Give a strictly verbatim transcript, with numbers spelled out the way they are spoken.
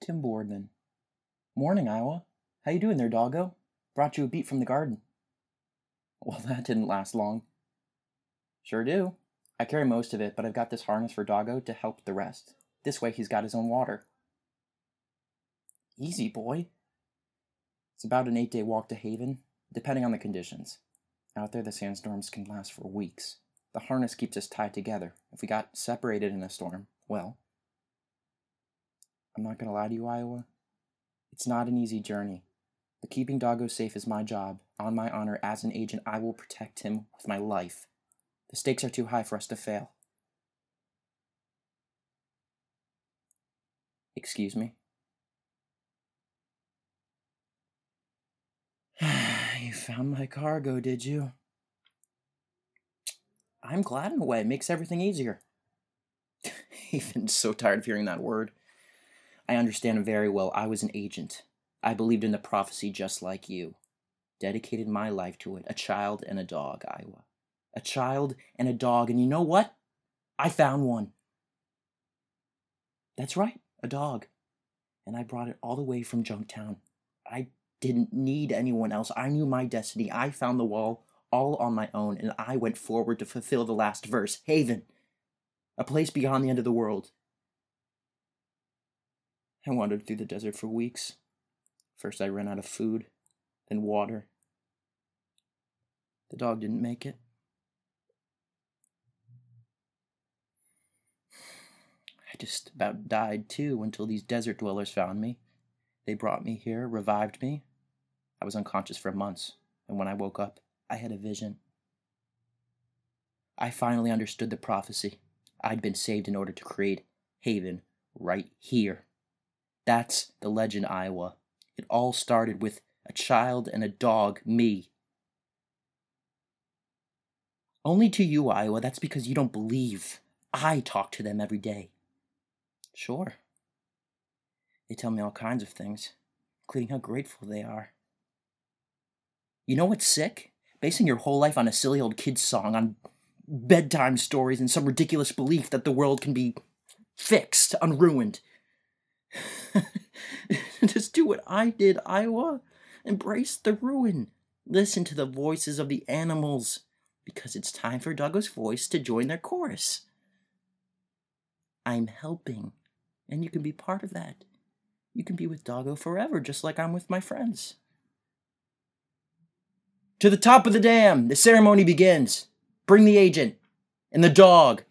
Tim Boardman. Morning, Iowa. How you doing there, doggo? Brought you a beet from the garden. Well, that didn't last long. Sure do. I carry most of it, but I've got this harness for Doggo to help the rest. This way he's got his own water. Easy, boy. It's about an eight-day walk to Haven, depending on the conditions. Out there, the sandstorms can last for weeks. The harness keeps us tied together. If we got separated in a storm, well... I'm not going to lie to you, Iowa. It's not an easy journey. But keeping Doggo safe is my job. On my honor as an agent, I will protect him with my life. The stakes are too high for us to fail. Excuse me? You found my cargo, did you? I'm glad in a way. It makes everything easier. Even so tired of hearing that word. I understand very well. I was an agent. I believed in the prophecy just like you. Dedicated my life to it. A child and a dog, Iowa. A child and a dog. And you know what? I found one. That's right. A dog. And I brought it all the way from Junktown. I didn't need anyone else. I knew my destiny. I found the wall all on my own, and I went forward to fulfill the last verse. Haven. A place beyond the end of the world. I wandered through the desert for weeks. First I ran out of food, then water. The dog didn't make it. I just about died too until these desert dwellers found me. They brought me here, revived me. I was unconscious for months, and when I woke up, I had a vision. I finally understood the prophecy. I'd been saved in order to create Haven right here. That's the legend, Iowa. It all started with a child and a dog, me. Only to you, Iowa, that's because you don't believe. I talk to them every day. Sure. They tell me all kinds of things, including how grateful they are. You know what's sick? Basing your whole life on a silly old kid's song, on bedtime stories and some ridiculous belief that the world can be fixed, unruined. Just do what I did, Iowa. Embrace the ruin. Listen to the voices of the animals, because it's time for Doggo's voice to join their chorus. I'm helping, and you can be part of that. You can be with Doggo forever, just like I'm with my friends. To the top of the dam, the ceremony begins. Bring the agent and the dog.